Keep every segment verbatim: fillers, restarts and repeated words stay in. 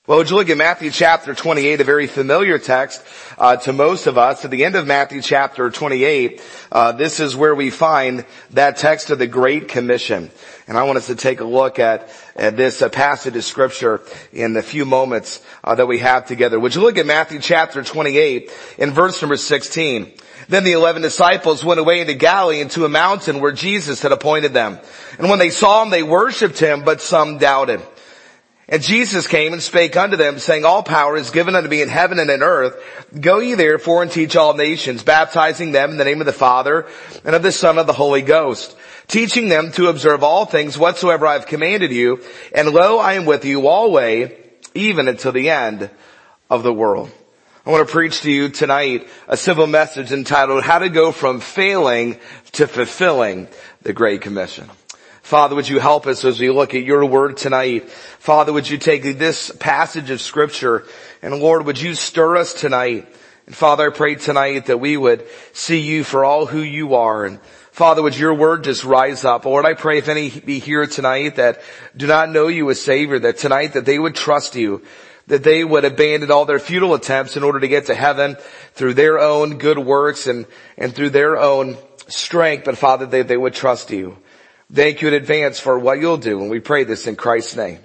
Well, would you look at Matthew chapter twenty-eight, a very familiar text uh, to most of us. At the end of Matthew chapter twenty-eight, uh, this is where we find that text of the Great Commission. And I want us to take a look at, at this uh, passage of Scripture in the few moments uh, that we have together. Would you look at Matthew chapter twenty-eight in verse number sixteen? Then the eleven disciples went away into Galilee into a mountain where Jesus had appointed them. And when they saw him, they worshipped him, but some doubted. And Jesus came and spake unto them, saying, All power is given unto me in heaven and in earth. Go ye therefore and teach all nations, baptizing them in the name of the Father and of the Son and of the Holy Ghost, teaching them to observe all things whatsoever I have commanded you. And lo, I am with you always, even until the end of the world. I want to preach to you tonight a simple message entitled, How to Go from Failing to Fulfilling the Great Commission. Father, would you help us as we look at your word tonight? Father, would you take this passage of Scripture, and Lord, would you stir us tonight? And Father, I pray tonight that we would see you for all who you are. And Father, would your word just rise up? Lord, I pray if any be here tonight that do not know you as Savior, that tonight that they would trust you, that they would abandon all their futile attempts in order to get to heaven through their own good works and, and through their own strength. But Father, they, they would trust you. Thank you in advance for what you'll do, and we pray this in Christ's name.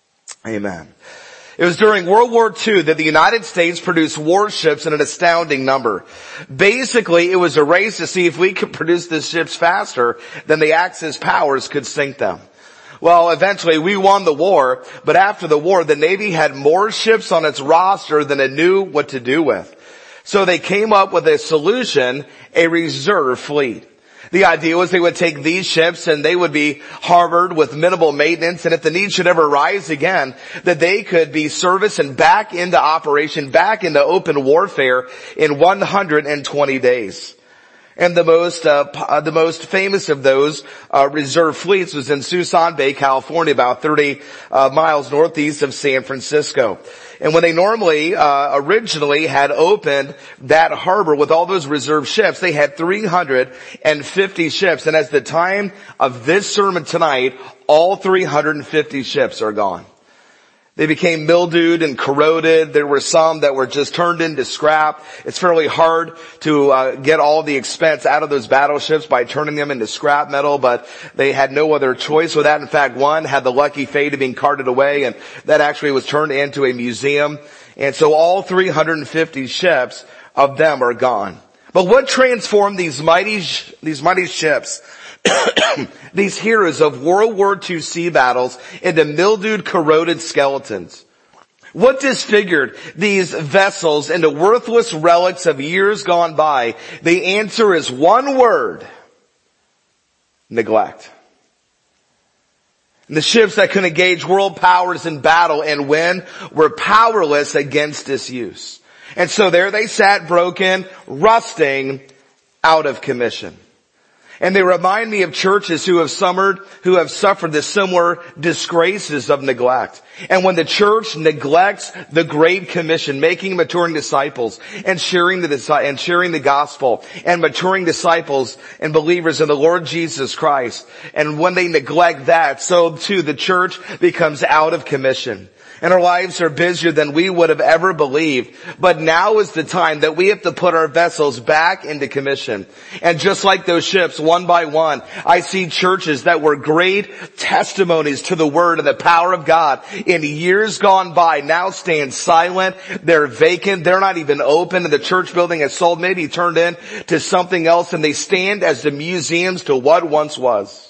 Amen. It was during World War Two that the United States produced warships in an astounding number. Basically, it was a race to see if we could produce these ships faster than the Axis powers could sink them. Well, eventually we won the war, but after the war, the Navy had more ships on its roster than it knew what to do with. So they came up with a solution, a reserve fleet. The idea was they would take these ships and they would be harbored with minimal maintenance, and if the need should ever rise again, that they could be serviced and back into operation, back into open warfare in one hundred twenty days. And the most, uh, the most famous of those, uh, reserve fleets was in Suisun Bay, California, about thirty, uh, miles northeast of San Francisco. And when they normally, uh, originally had opened that harbor with all those reserve ships, they had three hundred fifty ships. And as the time of this sermon tonight, all three hundred fifty ships are gone. They became mildewed and corroded. There were some that were just turned into scrap. It's fairly hard to uh, get all the expense out of those battleships by turning them into scrap metal, but they had no other choice with that. In fact, one had the lucky fate of being carted away, and that actually was turned into a museum. And so all three hundred fifty ships of them are gone. But what transformed these mighty, these mighty ships, these heroes of World War Two sea battles, into mildewed, corroded skeletons? What disfigured these vessels into worthless relics of years gone by? The answer is one word: neglect. And the ships that could engage world powers in battle and win were powerless against disuse. And so there they sat, broken, rusting, out of commission. And they remind me of churches who have suffered, who have suffered the similar disgraces of neglect. And when the church neglects the Great Commission, making maturing disciples and sharing the, and sharing the gospel and maturing disciples and believers in the Lord Jesus Christ, and when they neglect that, so too the church becomes out of commission. And our lives are busier than we would have ever believed. But now is the time that we have to put our vessels back into commission. And just like those ships, one by one, I see churches that were great testimonies to the word and the power of God in years gone by now stand silent. They're vacant. They're not even open. And the church building has sold, maybe turned into something else. And they stand as the museums to what once was.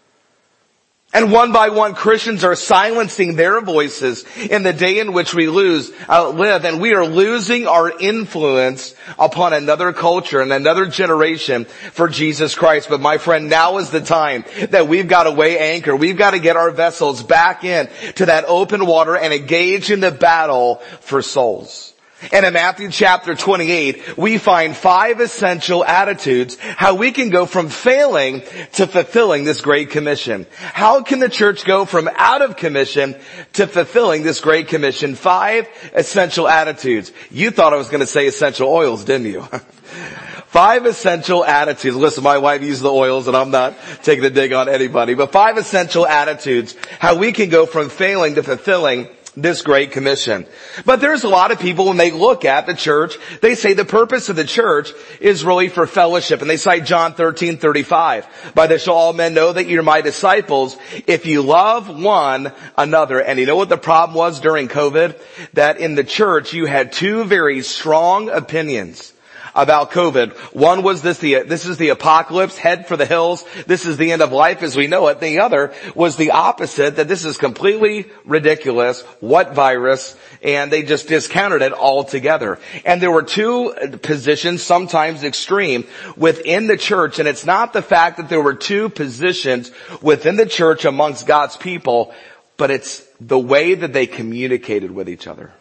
And one by one, Christians are silencing their voices in the day in which we lose, uh, live, and we are losing our influence upon another culture and another generation for Jesus Christ. But my friend, now is the time that we've got to weigh anchor. We've got to get our vessels back in to that open water and engage in the battle for souls. And in Matthew chapter twenty-eight, we find five essential attitudes how we can go from failing to fulfilling this Great Commission. How can the church go from out of commission to fulfilling this Great Commission? Five essential attitudes. You thought I was going to say essential oils, didn't you? Five essential attitudes. Listen, my wife used the oils, and I'm not taking a dig on anybody, but five essential attitudes how we can go from failing to fulfilling this Great Commission. But there's a lot of people, when they look at the church, they say the purpose of the church is really for fellowship. And they cite John thirteen thirty-five. By this shall all men know that you're my disciples if you love one another. And you know what the problem was during COVID? That in the church you had two very strong opinions about COVID. One was this, the, this is the apocalypse, head for the hills. This is the end of life as we know it. The other was the opposite, that this is completely ridiculous. What virus? And they just discounted it altogether. And there were two positions, sometimes extreme, within the church. And it's not the fact that there were two positions within the church amongst God's people, but it's the way that they communicated with each other.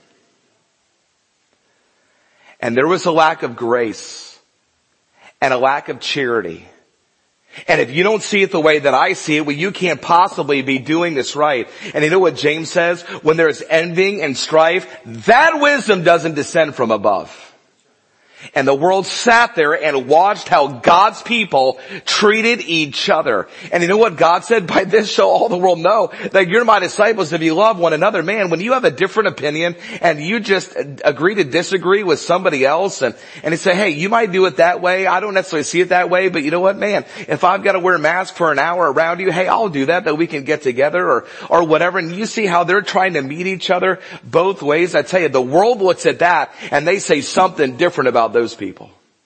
And there was a lack of grace and a lack of charity. And if you don't see it the way that I see it, well, you can't possibly be doing this right. And you know what James says? When there's envying and strife, that wisdom doesn't descend from above. And the world sat there and watched how God's people treated each other. And you know what God said? By this shall all the world know that you're my disciples if you love one another. Man, when you have a different opinion and you just agree to disagree with somebody else and, and you say, hey, you might do it that way. I don't necessarily see it that way, but you know what, man? If I've got to wear a mask for an hour around you, hey, I'll do that, that we can get together or, or whatever. And you see how they're trying to meet each other both ways. I tell you, the world looks at that and they say something different about those people.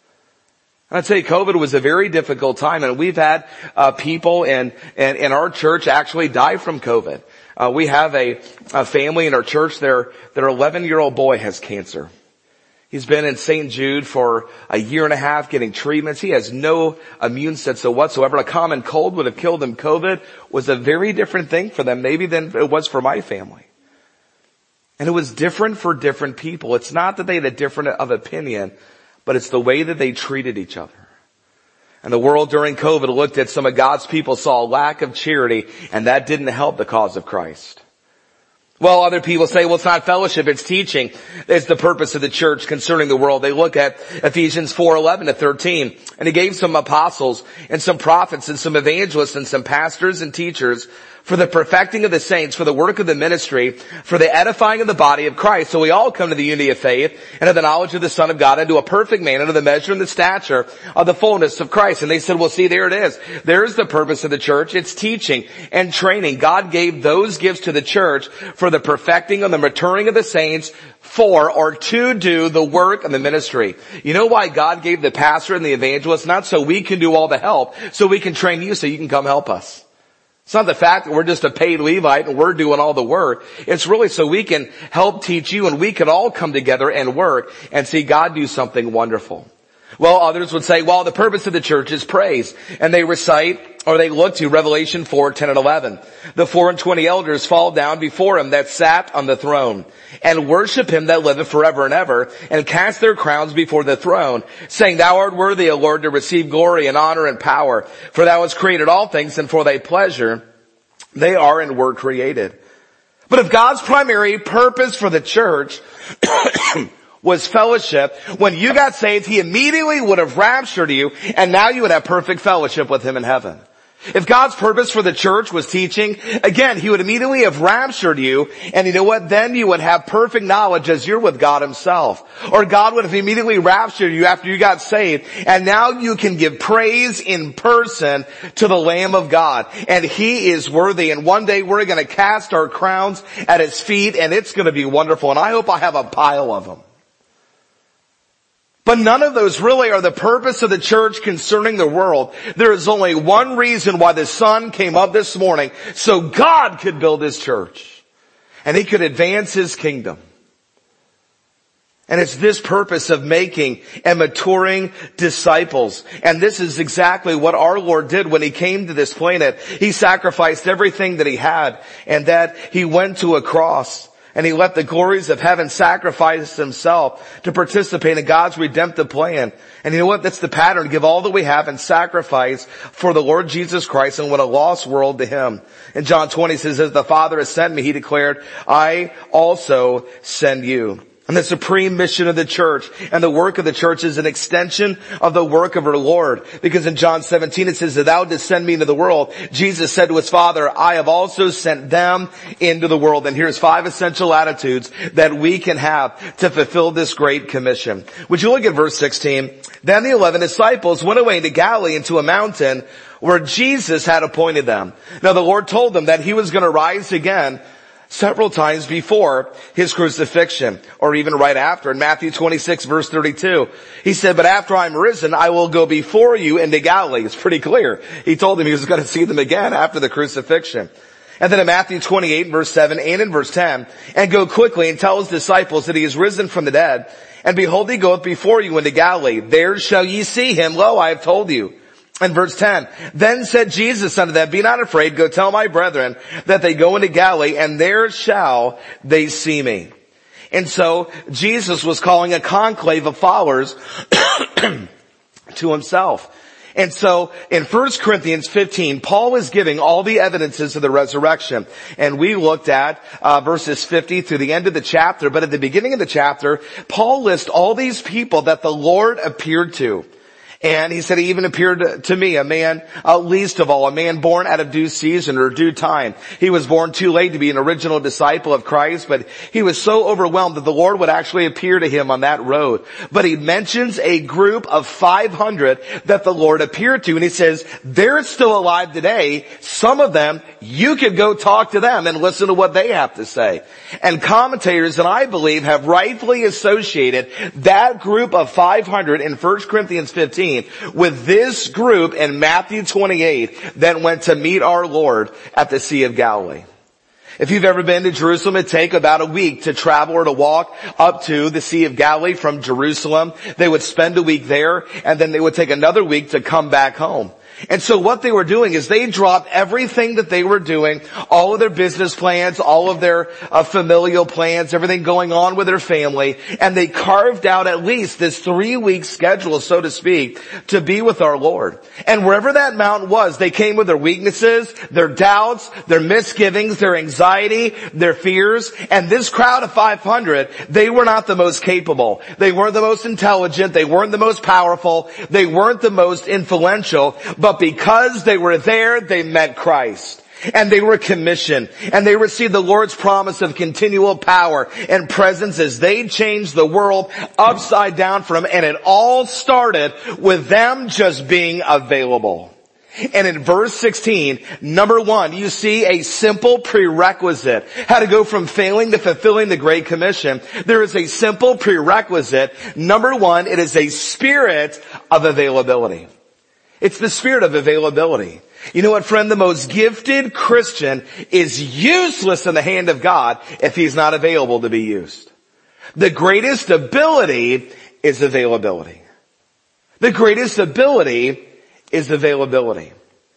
And I'd say COVID was a very difficult time, and we've had uh, people in, in in our church actually die from COVID. Uh, we have a, a family in our church. Their their eleven-year-old boy has cancer. He's been in Saint Jude for a year and a half getting treatments. He has no immune system whatsoever. A common cold would have killed him. COVID was a very different thing for them, maybe than it was for my family. And it was different for different people. It's not that they had a different of opinion, but it's the way that they treated each other. And the world during COVID looked at some of God's people, saw a lack of charity, and that didn't help the cause of Christ. Well, other people say, well, it's not fellowship, it's teaching. It's the purpose of the church concerning the world. They look at Ephesians four eleven to thirteen, and he gave some apostles and some prophets and some evangelists and some pastors and teachers for the perfecting of the saints, for the work of the ministry, for the edifying of the body of Christ. So we all come to the unity of faith and of the knowledge of the Son of God, and to a perfect man, and to the measure and the stature of the fullness of Christ. And they said, well, see, there it is. There's the purpose of the church. It's teaching and training. God gave those gifts to the church for the perfecting and the maturing of the saints, for or to do the work of the ministry. You know why God gave the pastor and the evangelist? Not so we can do all the help, so we can train you so you can come help us. It's not the fact that we're just a paid Levite and we're doing all the work. It's really so we can help teach you, and we can all come together and work and see God do something wonderful. Well, others would say, well, the purpose of the church is praise. And they recite, or they look to Revelation four, ten and eleven. The four and twenty elders fall down before him that sat on the throne, and worship him that liveth forever and ever, and cast their crowns before the throne, saying, Thou art worthy, O Lord, to receive glory and honor and power, for thou hast created all things, and for thy pleasure they are and were created. But if God's primary purpose for the church was fellowship, when you got saved, he immediately would have raptured you, and now you would have perfect fellowship with him in heaven. If God's purpose for the church was teaching, again, he would immediately have raptured you, and you know what? Then you would have perfect knowledge as you're with God himself. Or God would have immediately raptured you after you got saved, and now you can give praise in person to the Lamb of God. And he is worthy, and one day we're going to cast our crowns at his feet, and it's going to be wonderful. And I hope I have a pile of them. But none of those really are the purpose of the church concerning the world. There is only one reason why the sun came up this morning, so God could build his church, and he could advance his kingdom. And it's this purpose of making and maturing disciples. And this is exactly what our Lord did when he came to this planet. He sacrificed everything that he had, and that he went to a cross. And he let the glories of heaven sacrifice himself to participate in God's redemptive plan. And you know what? That's the pattern. Give all that we have and sacrifice for the Lord Jesus Christ and win a lost world to him. In John twenty it says, as the Father has sent me, he declared, I also send you. And the supreme mission of the church and the work of the church is an extension of the work of our Lord. Because in John seventeen it says that thou didst send me into the world. Jesus said to his Father, I have also sent them into the world. And here's five essential attitudes that we can have to fulfill this great commission. Would you look at verse sixteen? Then the eleven disciples went away into Galilee into a mountain where Jesus had appointed them. Now the Lord told them that he was going to rise again several times before his crucifixion, or even right after. In Matthew twenty-six verse thirty-two, he said, but after I'm risen, I will go before you into Galilee. It's pretty clear. He told them he was going to see them again after the crucifixion. And then in Matthew twenty-eight verse seven and in verse ten, and go quickly and tell his disciples that he is risen from the dead. And behold, he goeth before you into Galilee. There shall ye see him. Lo, I have told you. And verse ten, then said Jesus unto them, be not afraid, go tell my brethren that they go into Galilee, and there shall they see me. And so Jesus was calling a conclave of followers to himself. And so in First Corinthians fifteen, Paul is giving all the evidences of the resurrection. And we looked at uh, verses fifty through the end of the chapter. But at the beginning of the chapter, Paul lists all these people that the Lord appeared to. And he said he even appeared to me, a man, uh, least of all, a man born out of due season or due time. He was born too late to be an original disciple of Christ, but he was so overwhelmed that the Lord would actually appear to him on that road. But he mentions a group of five hundred that the Lord appeared to, and he says, they're still alive today. Some of them, you could go talk to them and listen to what they have to say. And commentators, and I believe, have rightfully associated that group of five hundred in First Corinthians fifteen with this group in Matthew twenty-eight that went to meet our Lord at the Sea of Galilee. If you've ever been to Jerusalem, it'd take about a week to travel or to walk up to the Sea of Galilee from Jerusalem. They would spend a week there, and then they would take another week to come back home. And so what they were doing is they dropped everything that they were doing, all of their business plans, all of their uh, familial plans, everything going on with their family, and they carved out at least this three-week schedule, so to speak, to be with our Lord. And wherever that mountain was, they came with their weaknesses, their doubts, their misgivings, their anxiety, their fears. And this crowd of five hundred, they were not the most capable. They weren't the most intelligent. They weren't the most powerful. They weren't the most influential. But because they were there, they met Christ. And they were commissioned. And they received the Lord's promise of continual power and presence as they changed the world upside down for him. And it all started with them just being available. And in verse sixteen, number one, you see a simple prerequisite. How to go from failing to fulfilling the Great Commission. There is a simple prerequisite. Number one, it is a spirit of availability. It's the spirit of availability. You know what, friend? The most gifted Christian is useless in the hand of God if he's not available to be used. The greatest ability is availability. The greatest ability is availability.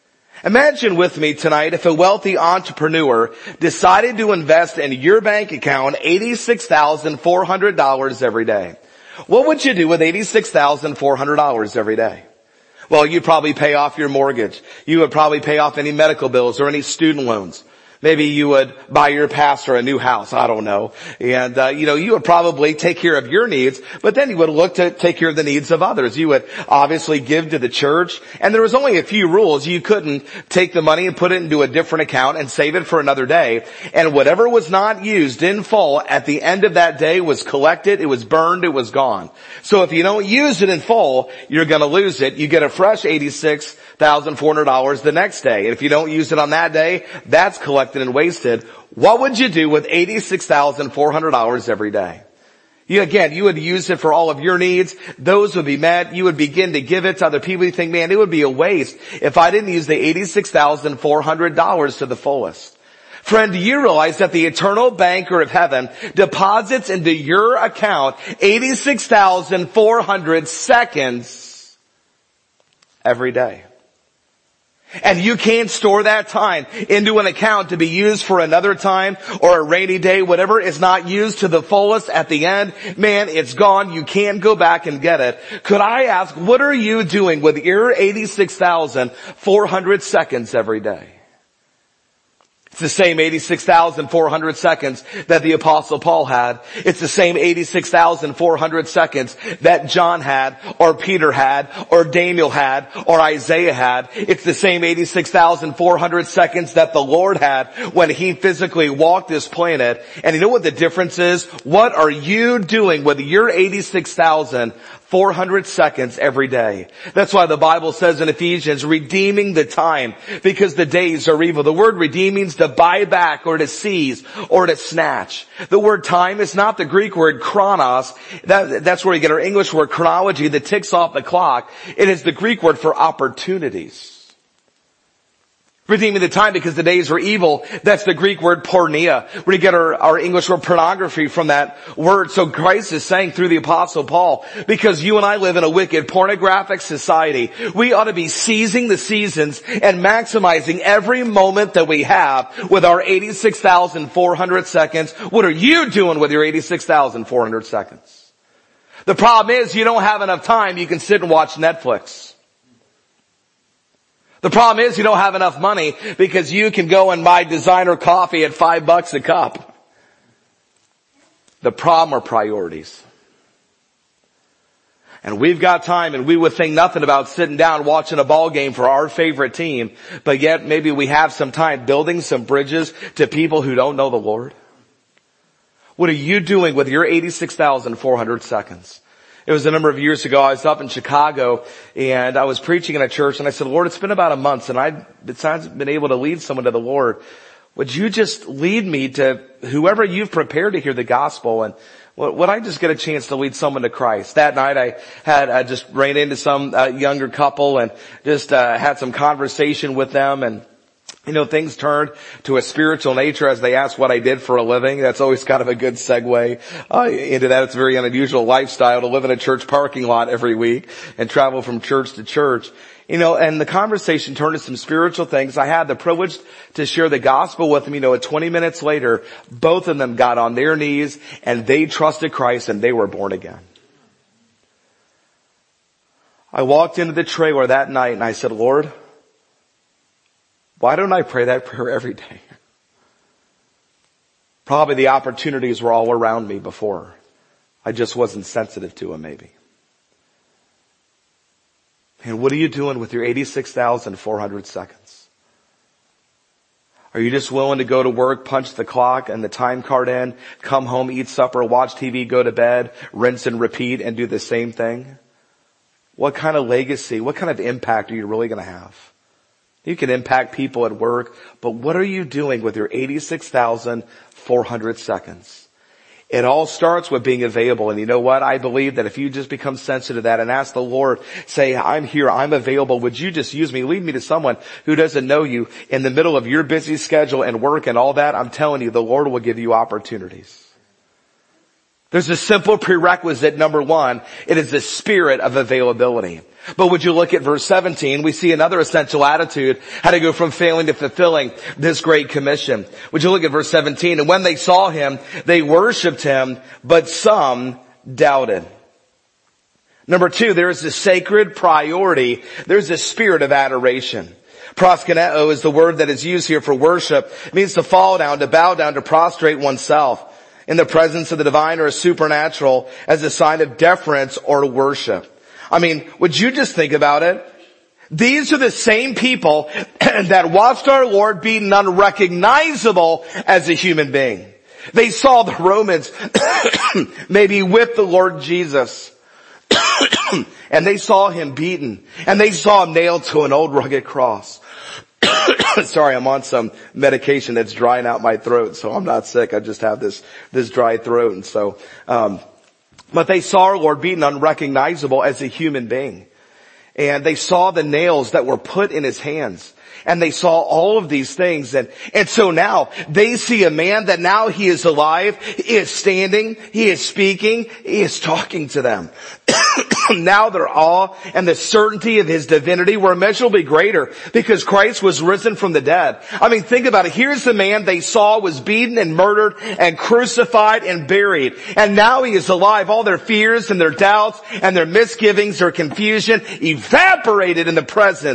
Imagine with me tonight if a wealthy entrepreneur decided to invest in your bank account eighty-six thousand four hundred dollars every day. What would you do with eighty-six thousand four hundred dollars every day? Well, you'd probably pay off your mortgage. You would probably pay off any medical bills or any student loans. Maybe you would buy your pastor a new house. I don't know. And, uh, you know, you would probably take care of your needs, but then you would look to take care of the needs of others. You would obviously give to the church. And there was only a few rules. You couldn't take the money and put it into a different account and save it for another day. And whatever was not used in full at the end of that day was collected. It was burned. It was gone. So if you don't use it in full, you're going to lose it. You get a fresh eighty-six thousand four hundred dollars the next day. And if you don't use it on that day, that's collected and wasted. What would you do with eighty-six thousand four hundred dollars every day? You, again, you would use it for all of your needs. Those would be met. You would begin to give it to other people. You think, man, it would be a waste if I didn't use the eighty-six thousand four hundred dollars to the fullest. Friend, do you realize that the eternal banker of heaven deposits into your account eighty-six thousand four hundred seconds every day? And you can't store that time into an account to be used for another time or a rainy day. Whatever is not used to the fullest at the end, man, it's gone. You can't go back and get it. Could I ask, what are you doing with your eighty-six thousand four hundred seconds every day? It's the same eighty-six thousand four hundred seconds that the Apostle Paul had. It's the same eighty-six thousand four hundred seconds that John had, or Peter had, or Daniel had, or Isaiah had. It's the same eighty-six thousand four hundred seconds that the Lord had when He physically walked this planet. And you know what the difference is? What are you doing with your eighty-six thousand four hundred seconds every day? That's why the Bible says in Ephesians, redeeming the time, because the days are evil. The word redeem means to buy back, or to seize, or to snatch. The word time is not the Greek word chronos. That, that's where we get our English word chronology that ticks off the clock. It is the Greek word for opportunities. Redeeming the time because the days were evil. That's the Greek word porneia. We get our, our English word pornography from that word. So Christ is saying through the Apostle Paul, because you and I live in a wicked pornographic society, we ought to be seizing the seasons and maximizing every moment that we have with our eighty-six thousand four hundred seconds. What are you doing with your eighty-six thousand four hundred seconds? The problem is you don't have enough time. You can sit and watch Netflix. The problem is you don't have enough money because you can go and buy designer coffee at five bucks a cup. The problem are priorities. And we've got time, and we would think nothing about sitting down watching a ball game for our favorite team, but yet maybe we have some time building some bridges to people who don't know the Lord. What are you doing with your eighty-six thousand four hundred seconds? It was a number of years ago. I was up in Chicago and I was preaching in a church, and I said, Lord, it's been about a month and I've besides been able to lead someone to the Lord. Would you just lead me to whoever you've prepared to hear the gospel? And would I just get a chance to lead someone to Christ? That night I had, I just ran into some uh, younger couple and just uh, had some conversation with them, and you know, things turned to a spiritual nature as they asked what I did for a living. That's always kind of a good segue uh, into that. It's a very unusual lifestyle to live in a church parking lot every week and travel from church to church. You know, and the conversation turned to some spiritual things. I had the privilege to share the gospel with them. You know, at twenty minutes later, both of them got on their knees and they trusted Christ and they were born again. I walked into the trailer that night and I said, Lord, why don't I pray that prayer every day? Probably the opportunities were all around me before. I just wasn't sensitive to them maybe. And what are you doing with your eighty-six thousand four hundred seconds? Are you just willing to go to work, punch the clock and the time card in, come home, eat supper, watch T V, go to bed, rinse and repeat, and do the same thing? What kind of legacy, what kind of impact are you really going to have? You can impact people at work, but what are you doing with your eighty-six thousand four hundred seconds? It all starts with being available. And you know what? I believe that if you just become sensitive to that and ask the Lord, say, I'm here, I'm available. Would you just use me? Lead me to someone who doesn't know you in the middle of your busy schedule and work and all that. I'm telling you, the Lord will give you opportunities. There's a simple prerequisite, number one. It is the spirit of availability. But would you look at verse seventeen? We see another essential attitude, how to go from failing to fulfilling this great commission. Would you look at verse seventeen? And when they saw him, they worshiped him, but some doubted. Number two, there is a sacred priority. There's a spirit of adoration. Proskuneo is the word that is used here for worship. It means to fall down, to bow down, to prostrate oneself in the presence of the divine or supernatural as a sign of deference or worship. I mean, would you just think about it? These are the same people that watched our Lord beaten unrecognizable as a human being. They saw the Romans maybe whip the Lord Jesus. And they saw him beaten. And they saw him nailed to an old rugged cross. Sorry, I'm on some medication that's drying out my throat, so I'm not sick. I just have this, this dry throat. And so, um, but they saw our Lord beaten unrecognizable as a human being. And they saw the nails that were put in his hands. And they saw all of these things. And, and so now they see a man that now he is alive, he is standing, he is speaking, he is talking to them. Now their awe and the certainty of his divinity were immeasurably greater because Christ was risen from the dead. I mean, think about it. Here's the man they saw was beaten and murdered and crucified and buried. And now he is alive. All their fears and their doubts and their misgivings or confusion evaporated in the presence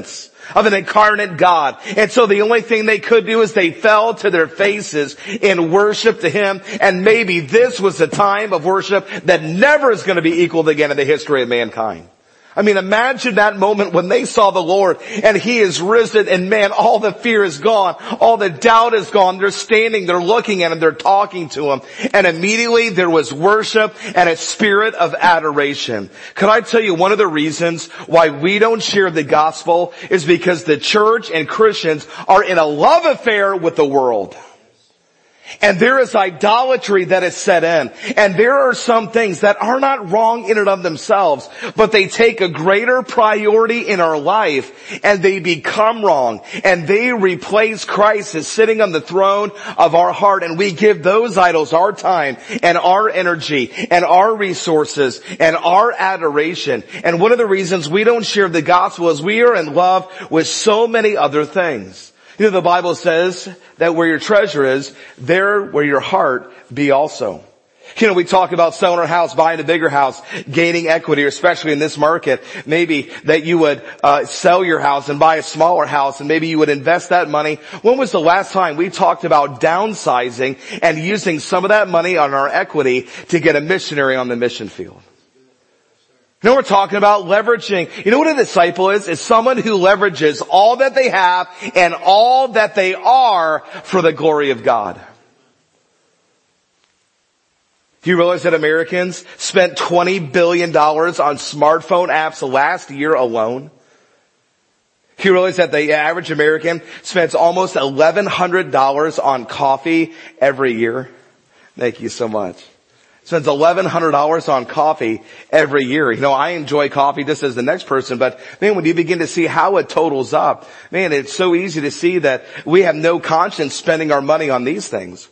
of an incarnate God. And so the only thing they could do is they fell to their faces in worship to Him. And maybe this was a time of worship that never is going to be equaled again in the history of mankind. I mean, imagine that moment when they saw the Lord and He is risen and man, all the fear is gone. All the doubt is gone. They're standing, they're looking at Him, they're talking to Him. And immediately there was worship and a spirit of adoration. Could I tell you one of the reasons why we don't share the gospel is because the church and Christians are in a love affair with the world. And there is idolatry that is set in. And there are some things that are not wrong in and of themselves, but they take a greater priority in our life and they become wrong. And they replace Christ as sitting on the throne of our heart. And we give those idols our time and our energy and our resources and our adoration. And one of the reasons we don't share the gospel is we are in love with so many other things. You know, the Bible says that where your treasure is, there will your heart be also. You know, we talk about selling our house, buying a bigger house, gaining equity, especially in this market. Maybe that you would uh sell your house and buy a smaller house, and maybe you would invest that money. When was the last time we talked about downsizing and using some of that money on our equity to get a missionary on the mission field? You know, we're talking about leveraging. You know what a disciple is? It's someone who leverages all that they have and all that they are for the glory of God. Do you realize that Americans spent twenty billion dollars on smartphone apps last year alone? Do you realize that the average American spends almost eleven hundred dollars on coffee every year? Thank you so much. Spends eleven hundred dollars on coffee every year. You know, I enjoy coffee just as the next person, but man, when you begin to see how it totals up, man, it's so easy to see that we have no conscience spending our money on these things.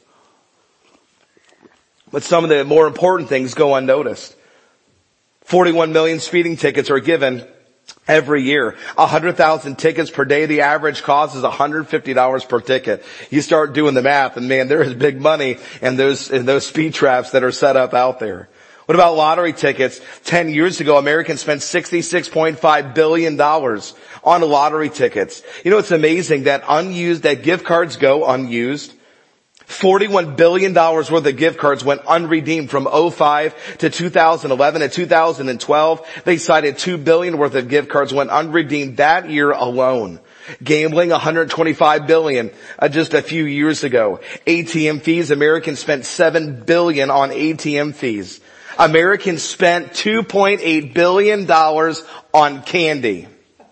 But some of the more important things go unnoticed. forty-one million speeding tickets are given every year. one hundred thousand tickets per day. The average cost is one hundred fifty dollars per ticket. You start doing the math and man, there is big money in those, in those speed traps that are set up out there. What about lottery tickets? Ten years ago, Americans spent sixty-six point five billion dollars on lottery tickets. You know, it's amazing that unused, that gift cards go unused. forty-one billion dollars worth of gift cards went unredeemed from oh five to two thousand eleven. In two thousand twelve, they cited two billion dollars worth of gift cards went unredeemed that year alone. Gambling, one hundred twenty-five billion dollars uh, just a few years ago. A T M fees, Americans spent seven billion dollars on A T M fees. Americans spent two point eight billion dollars on candy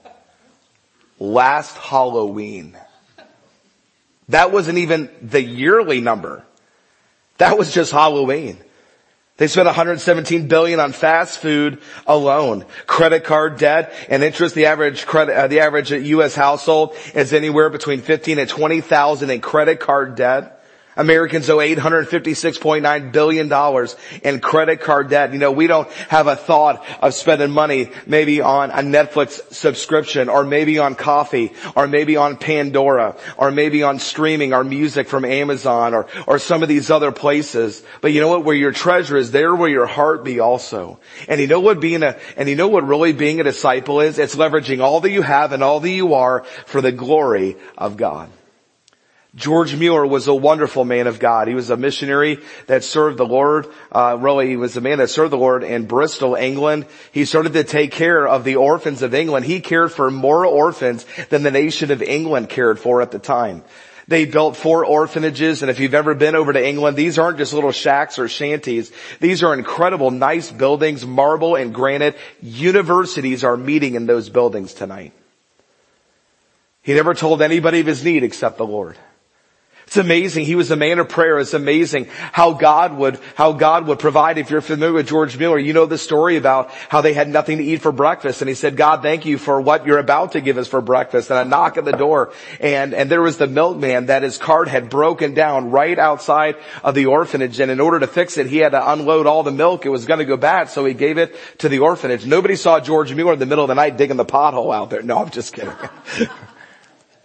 last Halloween. That wasn't even the yearly number. That was just Halloween. They spent one hundred seventeen billion dollars on fast food alone. Credit card debt and interest. The average credit, uh, the average U S household is anywhere between fifteen and twenty thousand in credit card debt. Americans owe eight hundred fifty-six point nine billion dollars in credit card debt. You know, we don't have a thought of spending money maybe on a Netflix subscription or maybe on coffee or maybe on Pandora or maybe on streaming our music from Amazon or, or some of these other places. But you know what? Where your treasure is, there will your heart be also. And you know what being a, and you know what really being a disciple is? It's leveraging all that you have and all that you are for the glory of God. George Mueller was a wonderful man of God. He was a missionary that served the Lord. Uh, really, he was a man that served the Lord in Bristol, England. He started to take care of the orphans of England. He cared for more orphans than the nation of England cared for at the time. They built four orphanages, and if you've ever been over to England, these aren't just little shacks or shanties. These are incredible, nice buildings, marble and granite. Universities are meeting in those buildings tonight. He never told anybody of his need except the Lord. It's amazing. He was a man of prayer. It's amazing how God would, how God would provide. If you're familiar with George Mueller, you know the story about how they had nothing to eat for breakfast. And he said, God, thank you for what you're about to give us for breakfast. And a knock at the door. And, and there was the milkman that his cart had broken down right outside of the orphanage. And in order to fix it, he had to unload all the milk. It was going to go bad. So he gave it to the orphanage. Nobody saw George Mueller in the middle of the night digging the pothole out there. No, I'm just kidding.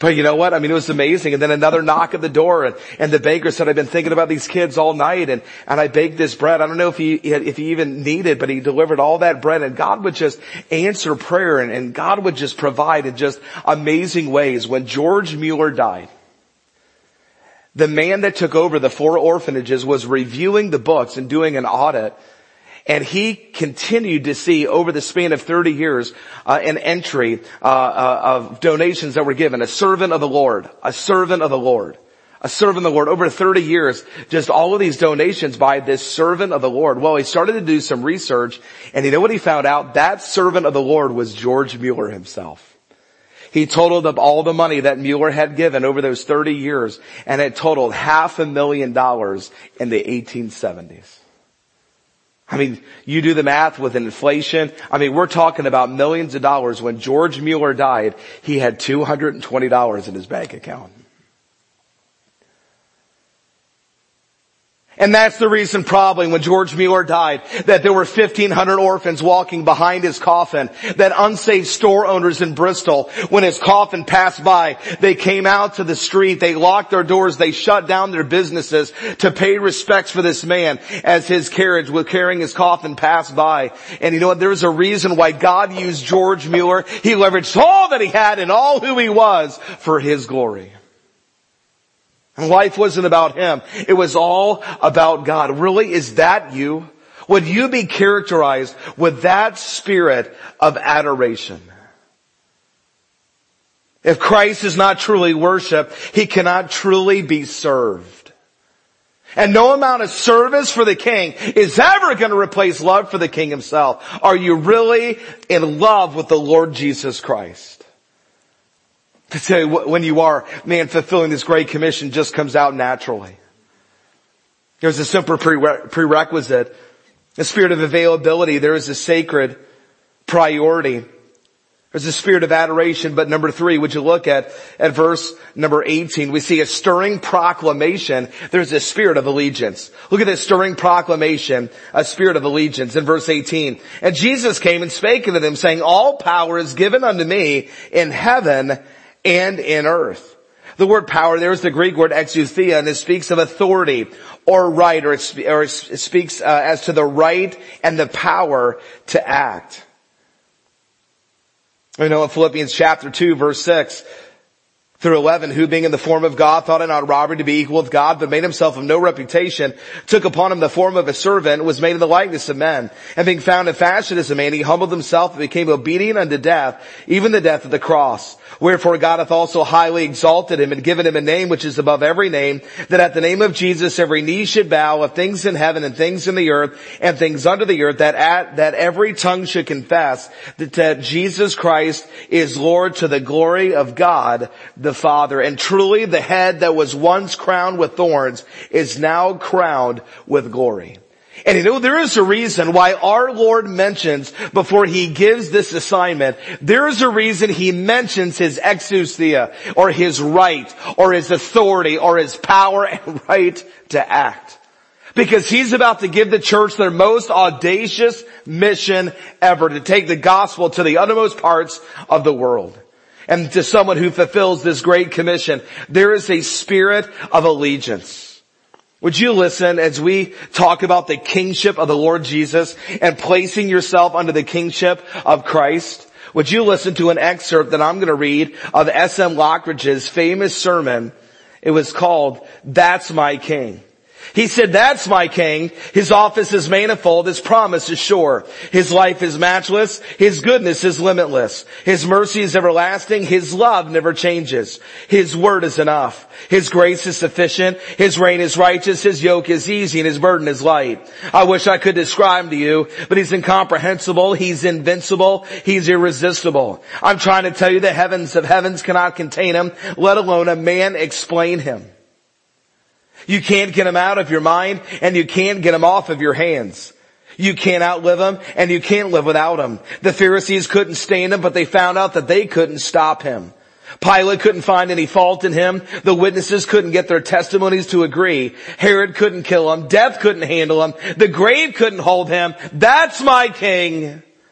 But you know what? I mean, it was amazing. And then another knock at the door, and, and the baker said, I've been thinking about these kids all night, and, and I baked this bread. I don't know if he, if he even needed, but he delivered all that bread, and God would just answer prayer, and, and God would just provide in just amazing ways. When George Mueller died, the man that took over the four orphanages was reviewing the books and doing an audit. And he continued to see over the span of thirty years uh, an entry uh, uh, of donations that were given. A servant of the Lord, a servant of the Lord, a servant of the Lord. Over thirty years, just all of these donations by this servant of the Lord. Well, he started to do some research, and you know what he found out? That servant of the Lord was George Mueller himself. He totaled up all the money that Mueller had given over those thirty years, and it totaled half a million dollars in the eighteen seventies. I mean, you do the math with inflation. I mean, we're talking about millions of dollars. When George Mueller died, he had two hundred twenty dollars in his bank account. And that's the reason probably when George Mueller died that there were fifteen hundred orphans walking behind his coffin, that unsaved store owners in Bristol, when his coffin passed by, they came out to the street, they locked their doors, they shut down their businesses to pay respects for this man as his carriage with carrying his coffin passed by. And you know what? There's a reason why God used George Mueller. He leveraged all that he had and all who he was for his glory. And life wasn't about him. It was all about God. Really, is that you? Would you be characterized with that spirit of adoration? If Christ is not truly worshiped, he cannot truly be served. And no amount of service for the King is ever going to replace love for the King himself. Are you really in love with the Lord Jesus Christ? To tell you, when you are, man, fulfilling this great commission just comes out naturally. There's a simple prerequisite. The spirit of availability. There is a sacred priority. There's a spirit of adoration. But number three, would you look at, at verse number eighteen? We see a stirring proclamation. There's a spirit of allegiance. Look at this stirring proclamation, a spirit of allegiance in verse eighteen. And Jesus came and spake unto them, saying, all power is given unto me in heaven and in earth. The word power there is the Greek word exousia, and it speaks of authority or right, or it, or it speaks uh, as to the right and the power to act. We know in Philippians chapter two, verse six through eleven, who being in the form of God thought it not robbery to be equal with God, but made himself of no reputation, took upon him the form of a servant, was made in the likeness of men. And being found in fashion as a man, he humbled himself and became obedient unto death, even the death of the cross. Wherefore God hath also highly exalted him and given him a name which is above every name, that at the name of Jesus every knee should bow, of things in heaven and things in the earth and things under the earth, that at, that every tongue should confess that, that Jesus Christ is Lord, to the glory of God the Father. And truly the head that was once crowned with thorns is now crowned with glory. And you know, there is a reason why our Lord mentions, before he gives this assignment, there is a reason he mentions his exousia, or his right, or his authority, or his power and right to act. Because he's about to give the church their most audacious mission ever, to take the gospel to the uttermost parts of the world. And to someone who fulfills this great commission, there is a spirit of allegiance. Would you listen as we talk about the kingship of the Lord Jesus and placing yourself under the kingship of Christ? Would you listen to an excerpt that I'm going to read of S M Lockridge's famous sermon? It was called, That's My King. He said, that's my king. His office is manifold. His promise is sure. His life is matchless. His goodness is limitless. His mercy is everlasting. His love never changes. His word is enough. His grace is sufficient. His reign is righteous. His yoke is easy and his burden is light. I wish I could describe him to you, but he's incomprehensible. He's invincible. He's irresistible. I'm trying to tell you the heavens of heavens cannot contain him, let alone a man explain him. You can't get him out of your mind, and you can't get him off of your hands. You can't outlive him, and you can't live without him. The Pharisees couldn't stand him, but they found out that they couldn't stop him. Pilate couldn't find any fault in him. The witnesses couldn't get their testimonies to agree. Herod couldn't kill him. Death couldn't handle him. The grave couldn't hold him. That's my king.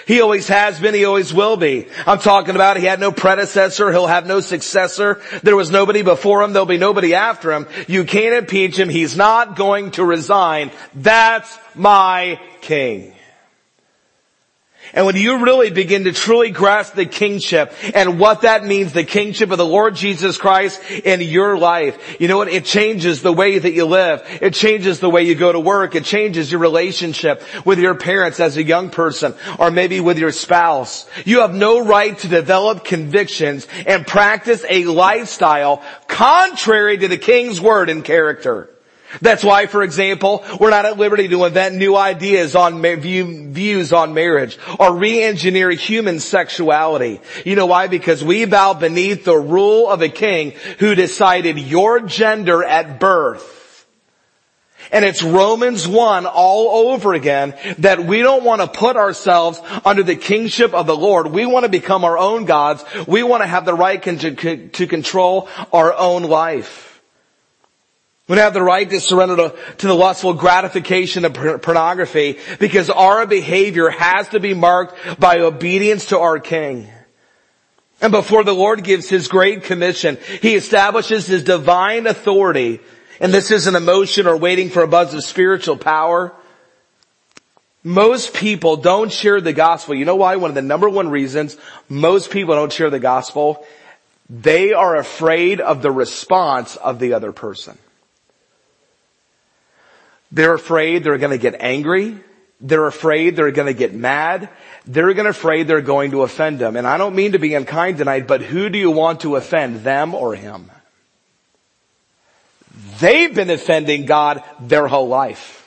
He always has been, he always will be. I'm talking about he had no predecessor, he'll have no successor. There was nobody before him, there'll be nobody after him. You can't impeach him, he's not going to resign. That's my king. And when you really begin to truly grasp the kingship and what that means, the kingship of the Lord Jesus Christ in your life, you know what? It changes the way that you live. It changes the way you go to work. It changes your relationship with your parents as a young person or maybe with your spouse. You have no right to develop convictions and practice a lifestyle contrary to the king's word and character. That's why, for example, we're not at liberty to invent new ideas on ma- view, views on marriage or re-engineer human sexuality. You know why? Because we bow beneath the rule of a king who decided your gender at birth. And it's Romans one all over again that we don't want to put ourselves under the kingship of the Lord. We want to become our own gods. We want to have the right con- to control our own life. We have the right to surrender to, to the lustful gratification of pornography because our behavior has to be marked by obedience to our King. And before the Lord gives His great commission, He establishes His divine authority. And this isn't emotion or waiting for a buzz of spiritual power. Most people don't share the gospel. You know why? One of the number one reasons most people don't share the gospel, they are afraid of the response of the other person. They're afraid they're going to get angry. They're afraid they're going to get mad. They're going to afraid they're going to offend them. And I don't mean to be unkind tonight, but who do you want to offend, them or Him? They've been offending God their whole life.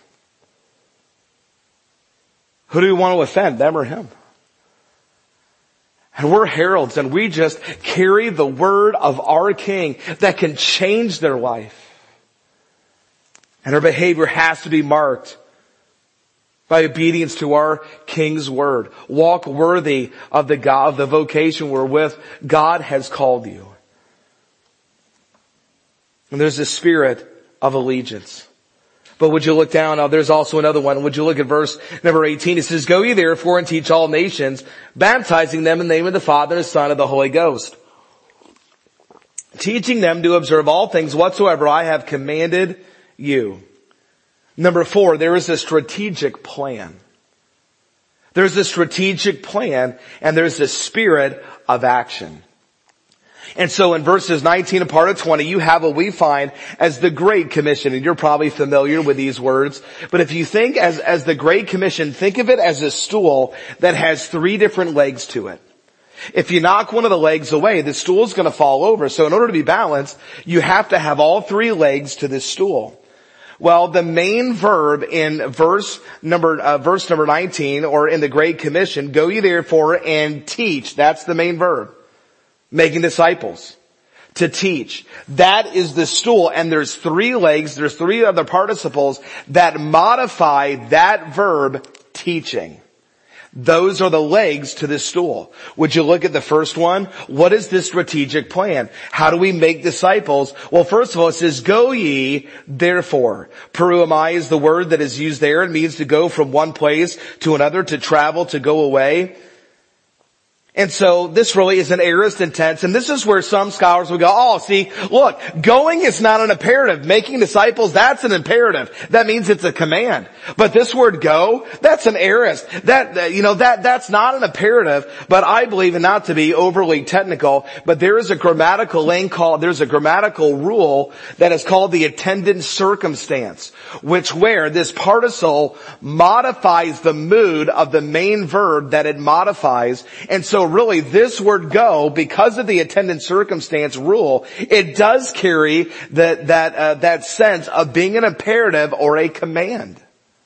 Who do you want to offend, them or Him? And we're heralds and we just carry the word of our King that can change their life. And our behavior has to be marked by obedience to our King's word. Walk worthy of the God, of the vocation wherewith God has called you. And there's this spirit of allegiance. But would you look down? Now there's also another one. Would you look at verse number eighteen? It says, "Go ye therefore and teach all nations, baptizing them in the name of the Father and the Son and of the Holy Ghost, teaching them to observe all things whatsoever I have commanded you." Number four, there is a strategic plan. There's a strategic plan and there's a spirit of action. And so in verses nineteen and part of twenty, you have what we find as the Great Commission. And you're probably familiar with these words. But if you think as, as the Great Commission, think of it as a stool that has three different legs to it. If you knock one of the legs away, the stool is going to fall over. So in order to be balanced, you have to have all three legs to this stool. Well, the main verb in verse number, uh, verse number nineteen, or in the Great Commission, "Go ye therefore and teach." That's the main verb. Making disciples. To teach. That is the stool, and there's three legs, there's three other participles that modify that verb, teaching. Those are the legs to this stool. Would you look at the first one? What is this strategic plan? How do we make disciples? Well, first of all, it says, "Go ye therefore." Peruamai is the word that is used there. It means to go from one place to another, to travel, to go away. And so this really is an aorist tense, and this is where some scholars will go, oh, see, look, going is not an imperative. Making disciples, that's an imperative. That means it's a command. But this word go, that's an aorist. That, you know, that, that's not an imperative, but I believe, and not to be overly technical, but there is a grammatical lane called, there's a grammatical rule that is called the attendant circumstance, which where this participle modifies the mood of the main verb that it modifies. And so really, this word go, because of the attendant circumstance rule, it does carry that, that, uh, that sense of being an imperative or a command.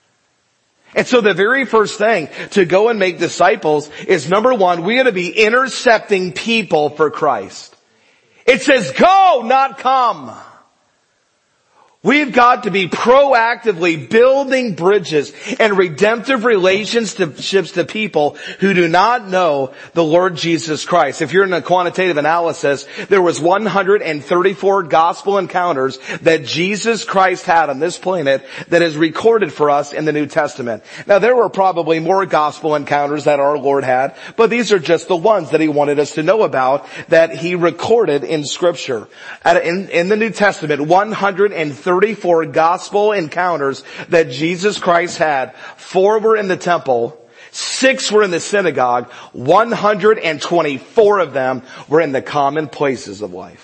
And so the very first thing to go and make disciples is, number one, we got to be intercepting people for Christ. It says go, not come. We've got to be proactively building bridges and redemptive relationships to people who do not know the Lord Jesus Christ. If you're in a quantitative analysis, there was one hundred thirty-four gospel encounters that Jesus Christ had on this planet that is recorded for us in the New Testament. Now, there were probably more gospel encounters that our Lord had, but these are just the ones that He wanted us to know about that He recorded in Scripture. In, in the New Testament, one hundred thirty-four gospel encounters that Jesus Christ had. Four were in the temple. Six were in the synagogue. one hundred twenty-four of them were in the common places of life.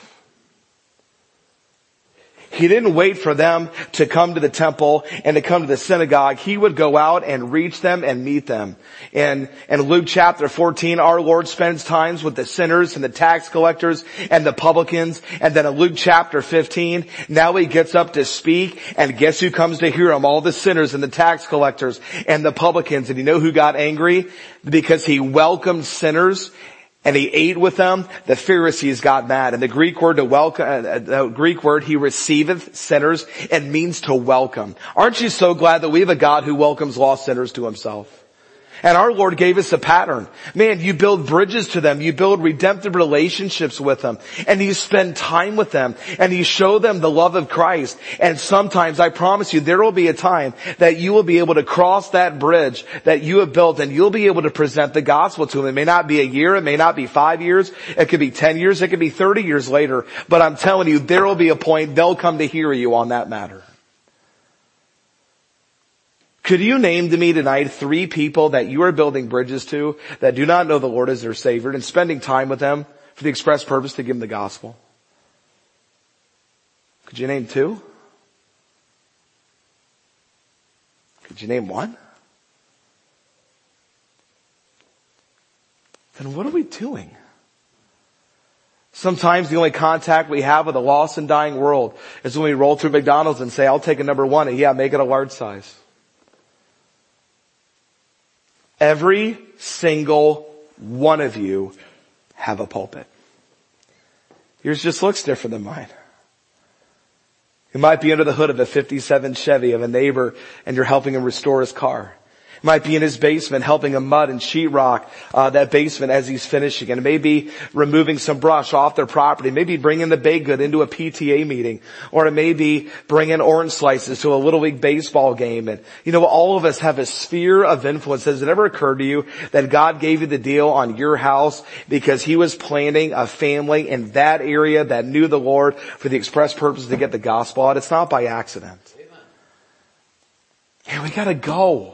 He didn't wait for them to come to the temple and to come to the synagogue. He would go out and reach them and meet them. And in Luke chapter fourteen, our Lord spends times with the sinners and the tax collectors and the publicans. And then in Luke chapter fifteen, now He gets up to speak, and guess who comes to hear Him? All the sinners and the tax collectors and the publicans. And you know who got angry? Because He welcomed sinners and He ate with them. The Pharisees got mad. And the Greek word to welcome, uh, the Greek word, He receiveth sinners, and means to welcome. Aren't you so glad that we have a God who welcomes lost sinners to Himself? And our Lord gave us a pattern. Man, you build bridges to them. You build redemptive relationships with them. And you spend time with them. And you show them the love of Christ. And sometimes, I promise you, there will be a time that you will be able to cross that bridge that you have built, and you'll be able to present the gospel to them. It may not be a year. It may not be five years. It could be ten years. It could be thirty years later. But I'm telling you, there will be a point they'll come to hear you on that matter. Could you name to me tonight three people that you are building bridges to that do not know the Lord as their Savior, and spending time with them for the express purpose to give them the gospel? Could you name two? Could you name one? Then what are we doing? Sometimes the only contact we have with a lost and dying world is when we roll through McDonald's and say, I'll take a number one, and yeah, make it a large size. Every single one of you have a pulpit. Yours just looks different than mine. You might be under the hood of a fifty-seven Chevy of a neighbor, and you're helping him restore his car. It might be in his basement helping him mud and sheetrock uh, that basement as he's finishing. And maybe removing some brush off their property. Maybe bringing the baked good into a P T A meeting. Or it may be bringing orange slices to a Little League baseball game. And, you know, all of us have a sphere of influence. Has it ever occurred to you that God gave you the deal on your house because He was planting a family in that area that knew the Lord for the express purpose to get the gospel out? It's not by accident. Yeah, we gotta go.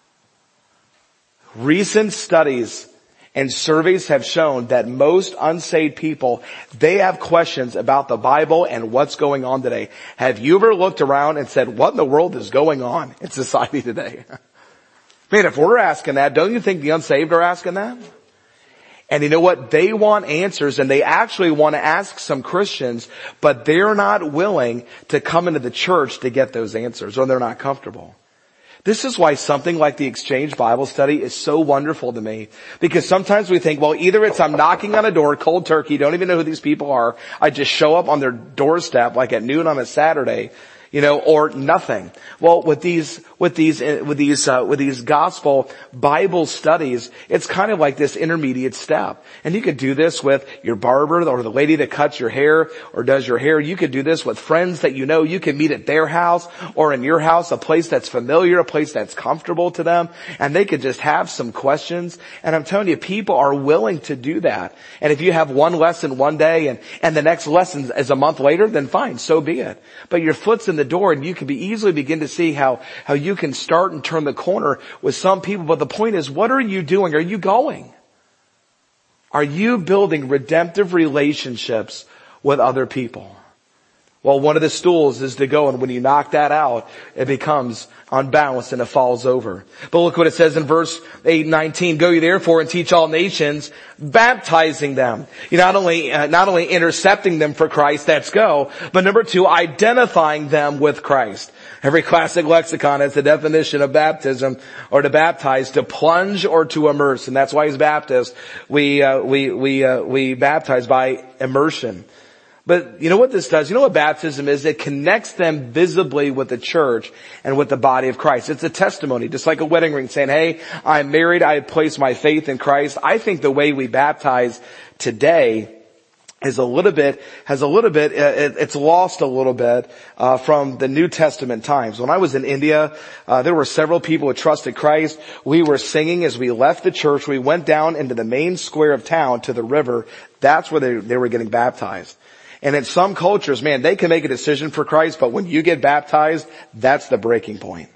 Recent studies and surveys have shown that most unsaved people, they have questions about the Bible and what's going on today. Have you ever looked around and said, what in the world is going on in society today? Man, if we're asking that, don't you think the unsaved are asking that? And you know what? They want answers, and they actually want to ask some Christians, but they're not willing to come into the church to get those answers, or they're not comfortable. This is why something like the Exchange Bible Study is so wonderful to me. Because sometimes we think, well, either it's I'm knocking on a door, cold turkey, don't even know who these people are. I just show up on their doorstep like at noon on a Saturday, you know, or nothing. Well, with these, with these, with these, uh, with these gospel Bible studies, it's kind of like this intermediate step. And you could do this with your barber or the lady that cuts your hair or does your hair. You could do this with friends that you know. You can meet at their house or in your house, a place that's familiar, a place that's comfortable to them. And they could just have some questions. And I'm telling you, people are willing to do that. And if you have one lesson one day and, and the next lesson is a month later, then fine, so be it. But your foot's in the door, and you can be easily begin to see how, how you can start and turn the corner with some people. But the point is, what are you doing? Are you going? Are you building redemptive relationships with other people? Well, one of the stools is to go, and when you knock that out, it becomes unbalanced and it falls over. But look what it says in verse eight and nineteen. Go ye therefore and teach all nations, baptizing them. You not only, uh, not only intercepting them for Christ, that's go, but number two, identifying them with Christ. Every classic lexicon has the definition of baptism, or to baptize, to plunge or to immerse. And that's why as Baptists, we, uh, we, we, uh, we baptize by immersion. But you know what this does? You know what baptism is? It connects them visibly with the church and with the body of Christ. It's a testimony, just like a wedding ring saying, hey, I'm married, I place my faith in Christ. I think the way we baptize today is a little bit, has a little bit, uh, it's lost a little bit, uh, from the New Testament times. When I was in India, uh, there were several people who trusted Christ. We were singing as we left the church. We went down into the main square of town to the river. That's where they, they were getting baptized. And in some cultures, man, they can make a decision for Christ, but when you get baptized, that's the breaking point.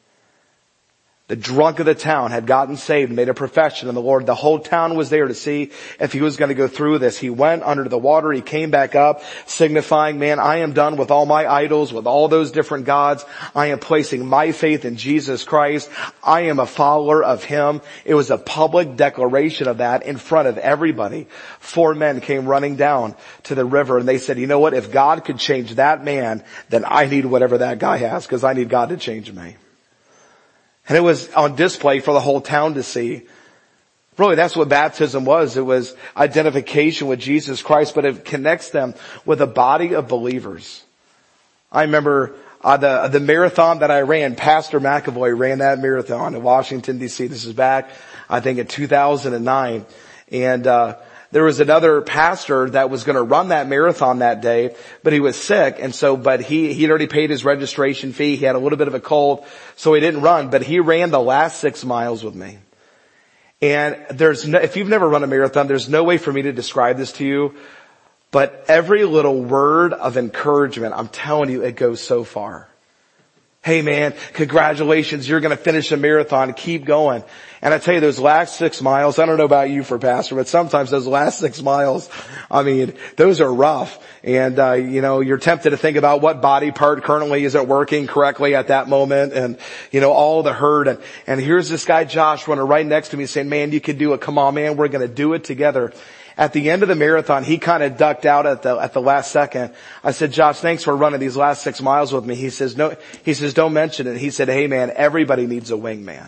The drunk of the town had gotten saved and made a profession in the Lord. The whole town was there to see if he was going to go through this. He went under the water. He came back up signifying, man, I am done with all my idols, with all those different gods. I am placing my faith in Jesus Christ. I am a follower of him. It was a public declaration of that in front of everybody. Four men came running down to the river and they said, you know what? If God could change that man, then I need whatever that guy has because I need God to change me. And it was on display for the whole town to see. Really, that's what baptism was. It was identification with Jesus Christ, but it connects them with a body of believers. I remember uh, the the marathon that I ran. Pastor McAvoy ran that marathon in Washington, D C. This is back, I think, in two thousand nine. And uh there was another pastor that was going to run that marathon that day, but he was sick. And so, but he, he'd already paid his registration fee. He had a little bit of a cold, so he didn't run, but he ran the last six miles with me. And there's no, if you've never run a marathon, there's no way for me to describe this to you, but every little word of encouragement, I'm telling you, it goes so far. Hey man, congratulations, you're going to finish a marathon, keep going. And I tell you, those last six miles, I don't know about you for pastor, but sometimes those last six miles, I mean, those are rough. And, uh, you know, you're tempted to think about what body part currently isn't working correctly at that moment and, you know, all the hurt. And, and here's this guy, Josh, running right next to me saying, man, you can do it. Come on, man, we're going to do it together. At the end of the marathon, he kind of ducked out at the, at the last second. I said, Josh, thanks for running these last six miles with me. He says, no, he says, don't mention it. He said, hey man, everybody needs a wingman.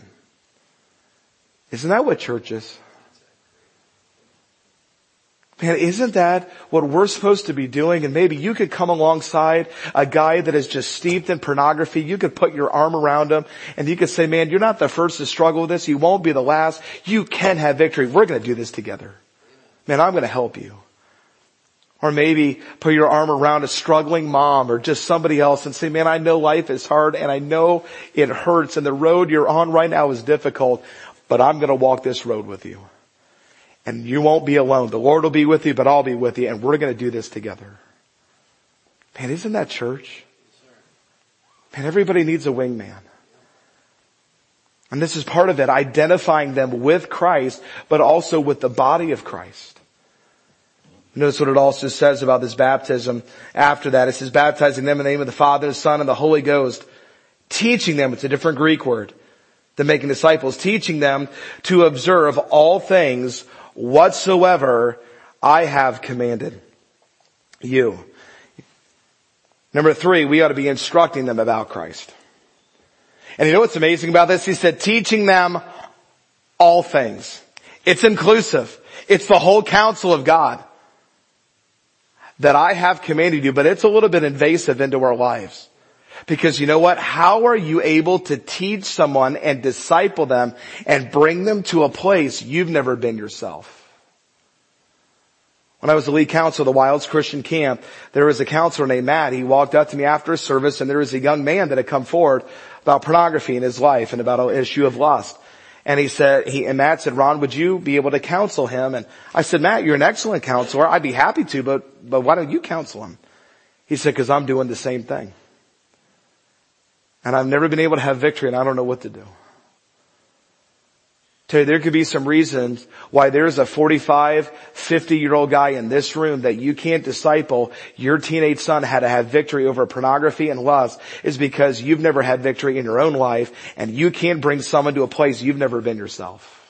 Isn't that what church is? Man, isn't that what we're supposed to be doing? And maybe you could come alongside a guy that is just steeped in pornography. You could put your arm around him and you could say, man, you're not the first to struggle with this. You won't be the last. You can have victory. We're going to do this together. Man, I'm going to help you. Or maybe put your arm around a struggling mom or just somebody else and say, man, I know life is hard and I know it hurts and the road you're on right now is difficult, but I'm going to walk this road with you. And you won't be alone. The Lord will be with you, but I'll be with you and we're going to do this together. Man, isn't that church? Man, everybody needs a wingman. And this is part of it, identifying them with Christ, but also with the body of Christ. Notice what it also says about this baptism after that. It says, baptizing them in the name of the Father, the Son, and the Holy Ghost, teaching them, it's a different Greek word, than making disciples, teaching them to observe all things whatsoever I have commanded you. Number three, we ought to be instructing them about Christ. And you know what's amazing about this? He said, teaching them all things. It's inclusive. It's the whole counsel of God that I have commanded you, but it's a little bit invasive into our lives. Because you know what? How are you able to teach someone and disciple them and bring them to a place you've never been yourself? When I was the lead counselor of the Wilds Christian Camp, there was a counselor named Matt. He walked up to me after a service and there was a young man that had come forward about pornography in his life and about an issue of lust. And he said, he, and Matt said, Ron, would you be able to counsel him? And I said, Matt, you're an excellent counselor. I'd be happy to, but, but why don't you counsel him? He said, cause I'm doing the same thing. And I've never been able to have victory and I don't know what to do. Tell you, there could be some reasons why there's a forty-five, fifty year old guy in this room that you can't disciple. Your teenage son had to have victory over pornography and lust is because you've never had victory in your own life and you can't bring someone to a place you've never been yourself.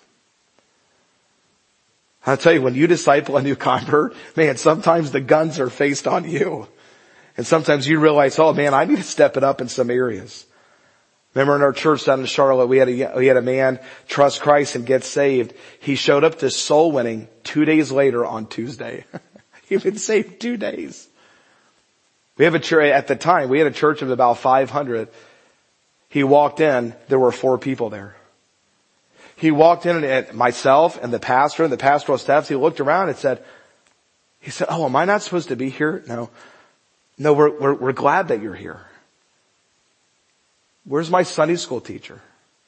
I'll tell you, when you disciple a new convert, man, sometimes the guns are faced on you. And sometimes you realize, oh man, I need to step it up in some areas. Remember in our church down in Charlotte, we had a, we had a man trust Christ and get saved. He showed up to soul winning two days later on Tuesday. He'd been saved two days. We have a church, at the time, we had a church of about five hundred. He walked in, there were four people there. He walked in and myself and the pastor and the pastoral staff, he looked around and said, he said, oh, am I not supposed to be here? No. No, we're, we're, we're glad that you're here. Where's my Sunday school teacher?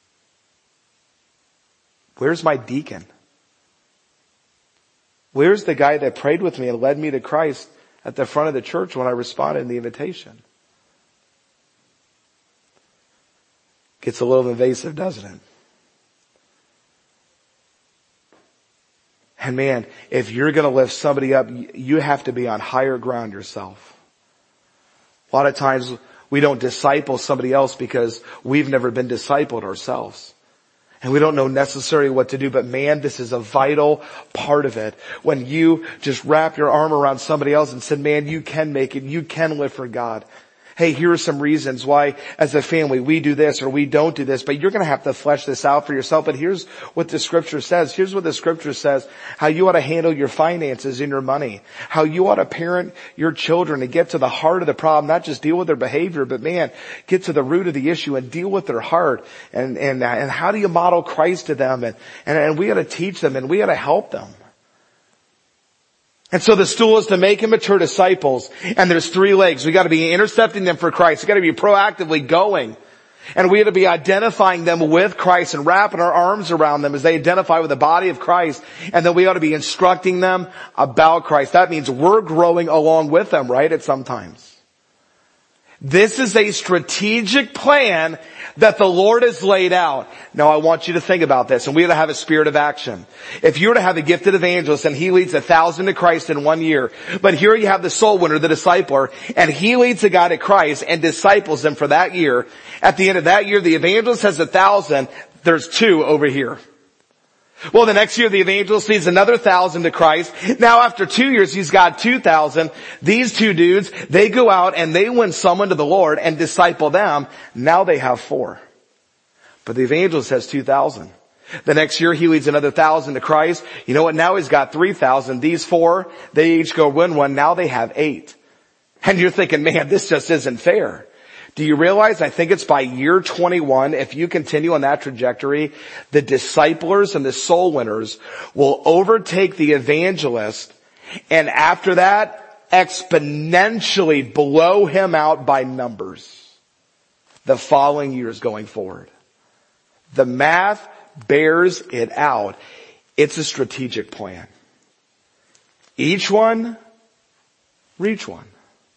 Where's my deacon? Where's the guy that prayed with me and led me to Christ at the front of the church when I responded in the invitation? Gets a little invasive, doesn't it? And man, if you're going to lift somebody up, you have to be on higher ground yourself. A lot of times we don't disciple somebody else because we've never been discipled ourselves. And we don't know necessarily what to do, but man, this is a vital part of it. When you just wrap your arm around somebody else and said, man, you can make it, you can live for God. Hey, here are some reasons why as a family we do this or we don't do this, but you're going to have to flesh this out for yourself. But here's what the scripture says. Here's what the scripture says, how you ought to handle your finances and your money, how you ought to parent your children and get to the heart of the problem, not just deal with their behavior, but man, get to the root of the issue and deal with their heart. And, and, and how do you model Christ to them? And, and, and we ought to teach them and we ought to help them. And so the stool is to make and mature disciples. And there's three legs. We got to be intercepting them for Christ. We got to be proactively going. And we got to be identifying them with Christ and wrapping our arms around them as they identify with the body of Christ. And then we ought to be instructing them about Christ. That means we're growing along with them, right? At some times. This is a strategic plan that the Lord has laid out. Now I want you to think about this, and we ought to have a spirit of action. If you were to have a gifted evangelist and he leads a thousand to Christ in one year, but here you have the soul winner, the discipler, and he leads a guy to Christ and disciples them for that year. At the end of that year, the evangelist has a thousand, there's two over here. Well, the next year the evangelist leads another thousand to Christ. Now after two years he's got two thousand. These two dudes, they go out and they win someone to the Lord and disciple them. Now they have four. But the evangelist has two thousand. The next year he leads another thousand to Christ. You know what? Now he's got three thousand. These four, they each go win one. Now they have eight. And you're thinking, man, this just isn't fair. Do you realize, I think it's by year twenty-one, if you continue on that trajectory, the disciplers and the soul winners will overtake the evangelist, and after that, exponentially blow him out by numbers the following years going forward. The math bears it out. It's a strategic plan. Each one, reach one.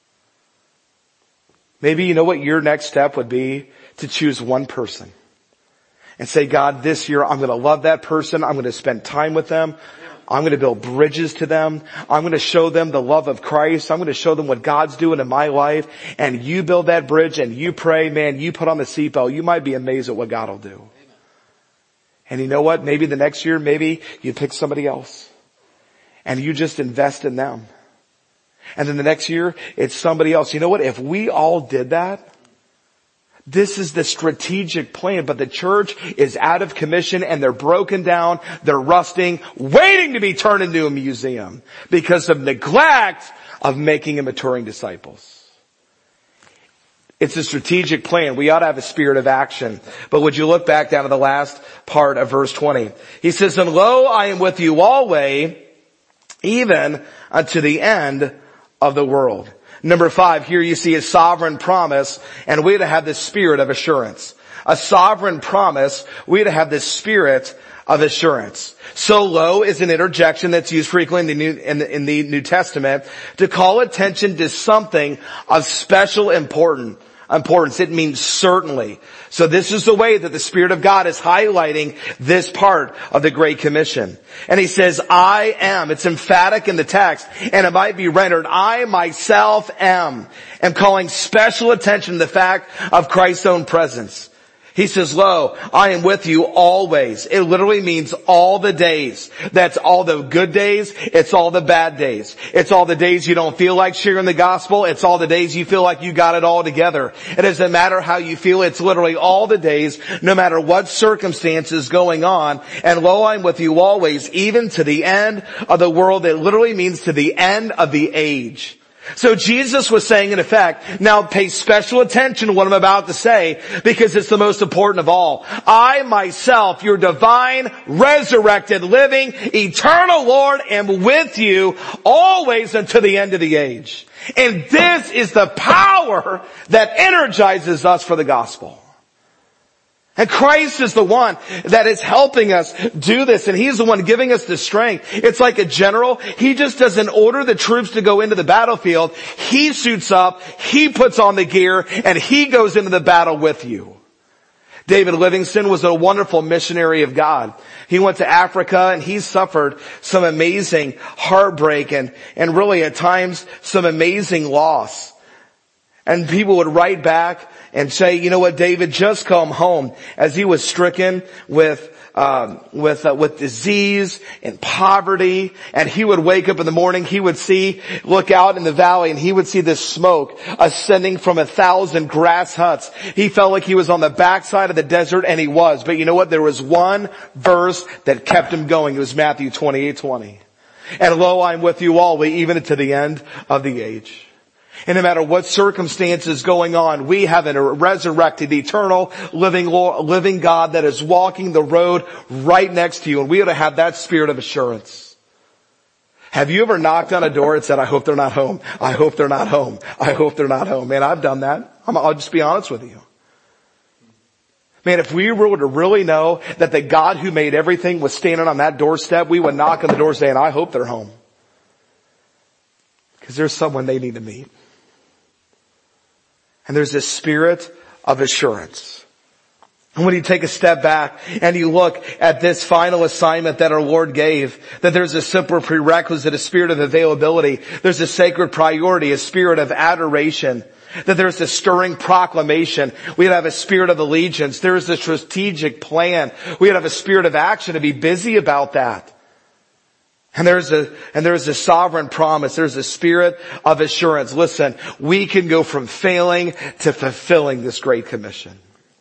Maybe you know what your next step would be? To choose one person and say, God, this year I'm going to love that person. I'm going to spend time with them. I'm going to build bridges to them. I'm going to show them the love of Christ. I'm going to show them what God's doing in my life. And you build that bridge and you pray, man, you put on the seatbelt. You might be amazed at what God will do. And you know what? Maybe the next year, maybe you pick somebody else and you just invest in them. And then the next year, it's somebody else. You know what? If we all did that, this is the strategic plan. But the church is out of commission and they're broken down. They're rusting, waiting to be turned into a museum because of neglect of making and maturing disciples. It's a strategic plan. We ought to have a spirit of action. But would you look back down to the last part of verse twenty? He says, and lo, I am with you always, even unto the end of the world. Number five, here you see a sovereign promise, and we to have this spirit of assurance. A sovereign promise, we to have this spirit of assurance. So lo is an interjection that's used frequently in the, New, in, the, in the New Testament to call attention to something of special importance. Importance. It means certainly. So this is the way that the Spirit of God is highlighting this part of the Great Commission. And he says, I am. It's emphatic in the text, and it might be rendered, I myself am. am calling special attention to the fact of Christ's own presence. He says, lo, I am with you always. It literally means all the days. That's all the good days. It's all the bad days. It's all the days you don't feel like sharing the gospel. It's all the days you feel like you got it all together. It doesn't matter how you feel. It's literally all the days, no matter what circumstances going on. And lo, I'm with you always, even to the end of the world. It literally means to the end of the age. So Jesus was saying in effect, now pay special attention to what I'm about to say because it's the most important of all. I myself, your divine, resurrected, living, eternal Lord, am with you always until the end of the age. And this is the power that energizes us for the gospel. And Christ is the one that is helping us do this, and He's the one giving us the strength. It's like a general. He just doesn't order the troops to go into the battlefield. He suits up, He puts on the gear, and He goes into the battle with you. David Livingstone was a wonderful missionary of God. He went to Africa and he suffered some amazing heartbreak and, and really at times some amazing loss. And people would write back and say, you know what, David, just come home. As he was stricken with um, with uh, with disease and poverty, and he would wake up in the morning, he would see, look out in the valley, and he would see this smoke ascending from a thousand grass huts. He felt like he was on the backside of the desert, and he was. But you know what? There was one verse that kept him going. It was Matthew twenty-eight twenty. And lo, I'm with you always, even to the end of the age. And no matter what circumstances going on, we have a resurrected, eternal, living Lord, living God that is walking the road right next to you. And we ought to have that spirit of assurance. Have you ever knocked on a door and said, I hope they're not home. I hope they're not home. I hope they're not home. Man, I've done that. I'm, I'll just be honest with you. Man, if we were to really know that the God who made everything was standing on that doorstep, we would knock on the door saying, I hope they're home. Because there's someone they need to meet. And there's this spirit of assurance. And when you take a step back and you look at this final assignment that our Lord gave, that there's a simple prerequisite, a spirit of availability. There's a sacred priority, a spirit of adoration. That there's a stirring proclamation. We'd have a spirit of allegiance. There's a strategic plan. We'd have a spirit of action to be busy about that. And there's a, and there's a sovereign promise. There's a spirit of assurance. Listen, we can go from failing to fulfilling this great commission.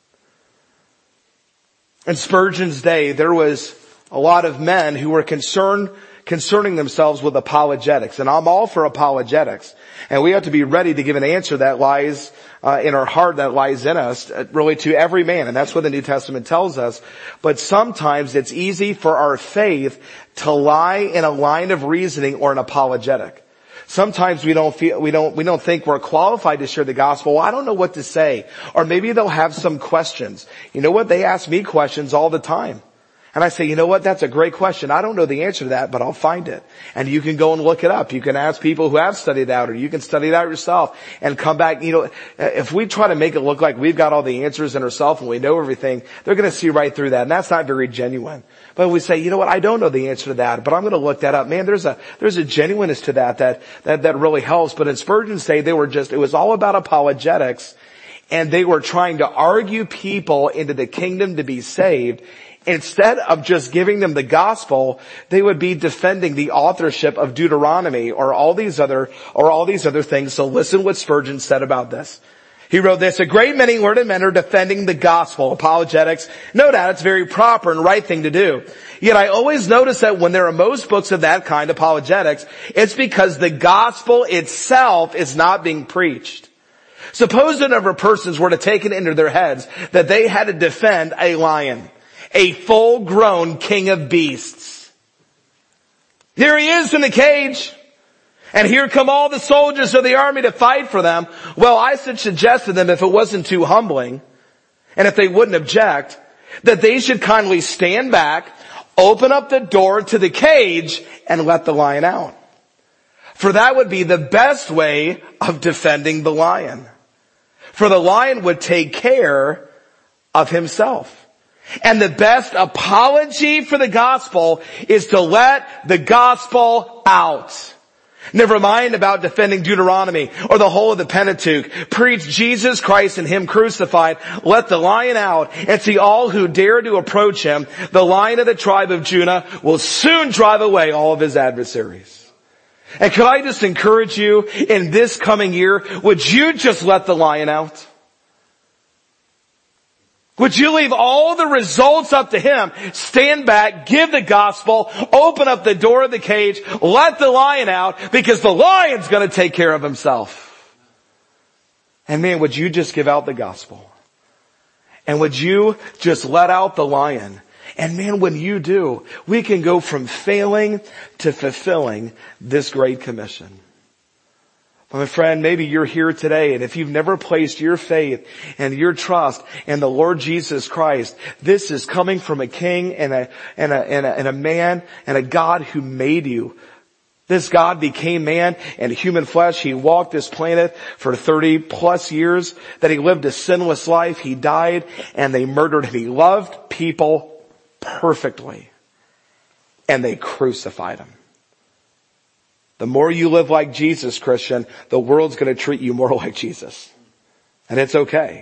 In Spurgeon's day, there was a lot of men who were concerned, concerning themselves with apologetics. And I'm all for apologetics. And we have to be ready to give an answer that lies uh, in our heart, that lies in us, uh, really to every man. And that's what the New Testament tells us. But sometimes it's easy for our faith to lie in a line of reasoning or an apologetic. Sometimes we don't feel, we don't, we don't think we're qualified to share the gospel. Well, I don't know what to say. Or maybe they'll have some questions. You know what? They ask me questions all the time. And I say, you know what? That's a great question. I don't know the answer to that, but I'll find it. And you can go and look it up. You can ask people who have studied out, or you can study it out yourself and come back. You know, if we try to make it look like we've got all the answers in ourselves and we know everything, they're going to see right through that. And that's not very genuine. But we say, you know what? I don't know the answer to that, but I'm going to look that up. Man, there's a, there's a genuineness to that, that, that, that really helps. But in Spurgeon's day, they were just, it was all about apologetics, and they were trying to argue people into the kingdom to be saved. Instead of just giving them the gospel, they would be defending the authorship of Deuteronomy or all these other, or all these other things. So listen what Spurgeon said about this. He wrote this: a great many learned men are defending the gospel, apologetics. No doubt it's a very proper and right thing to do. Yet I always notice that when there are most books of that kind, apologetics, it's because the gospel itself is not being preached. Suppose a number of persons were to take it into their heads that they had to defend a lion, a full-grown king of beasts. Here he is in the cage. And here come all the soldiers of the army to fight for them. Well, I should suggest to them, if it wasn't too humbling, and if they wouldn't object, that they should kindly stand back, open up the door to the cage, and let the lion out. For that would be the best way of defending the lion. For the lion would take care of himself. And the best apology for the gospel is to let the gospel out. Never mind about defending Deuteronomy or the whole of the Pentateuch. Preach Jesus Christ and Him crucified. Let the lion out, and see all who dare to approach Him. The Lion of the tribe of Judah will soon drive away all of His adversaries. And could I just encourage you in this coming year, would you just let the lion out? Would you leave all the results up to him? Stand back, give the gospel, open up the door of the cage, let the lion out, because the lion's going to take care of himself. And man, would you just give out the gospel? And would you just let out the lion? And man, when you do, we can go from failing to fulfilling this great commission. My friend, maybe you're here today, and if you've never placed your faith and your trust in the Lord Jesus Christ, this is coming from a king and a, and a, and a, and a man and a God who made you. This God became man in human flesh. He walked this planet for thirty plus years, that he lived a sinless life. He died and they murdered him. He loved people perfectly and they crucified him. The more you live like Jesus, Christian, the world's going to treat you more like Jesus. And it's okay.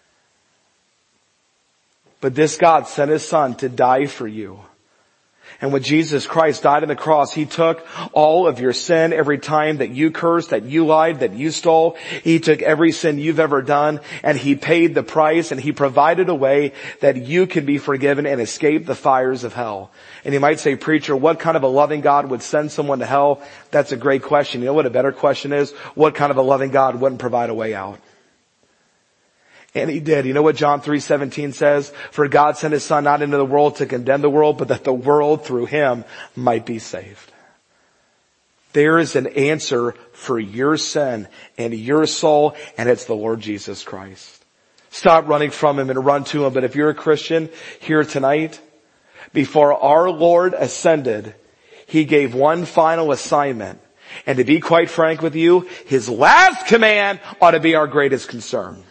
But this God sent his son to die for you. And when Jesus Christ died on the cross, he took all of your sin, every time that you cursed, that you lied, that you stole. He took every sin you've ever done, and he paid the price, and he provided a way that you can be forgiven and escape the fires of hell. And you might say, preacher, what kind of a loving God would send someone to hell? That's a great question. You know what a better question is? What kind of a loving God wouldn't provide a way out? And he did. You know what John three seventeen says? For God sent his son not into the world to condemn the world, but that the world through him might be saved. There is an answer for your sin and your soul, and it's the Lord Jesus Christ. Stop running from him and run to him. But if you're a Christian here tonight, before our Lord ascended, he gave one final assignment. And to be quite frank with you, his last command ought to be our greatest concern.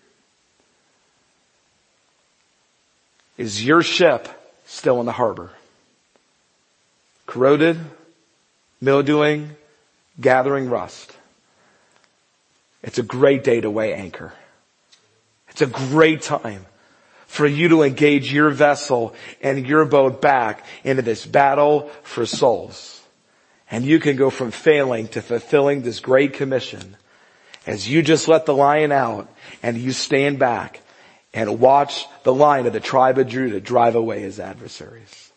Is your ship still in the harbor? Corroded, mildewing, gathering rust. It's a great day to weigh anchor. It's a great time for you to engage your vessel and your boat back into this battle for souls. And you can go from failing to fulfilling this great commission as you just let the lion out and you stand back and watch the Lion of the tribe of Judah drive away his adversaries.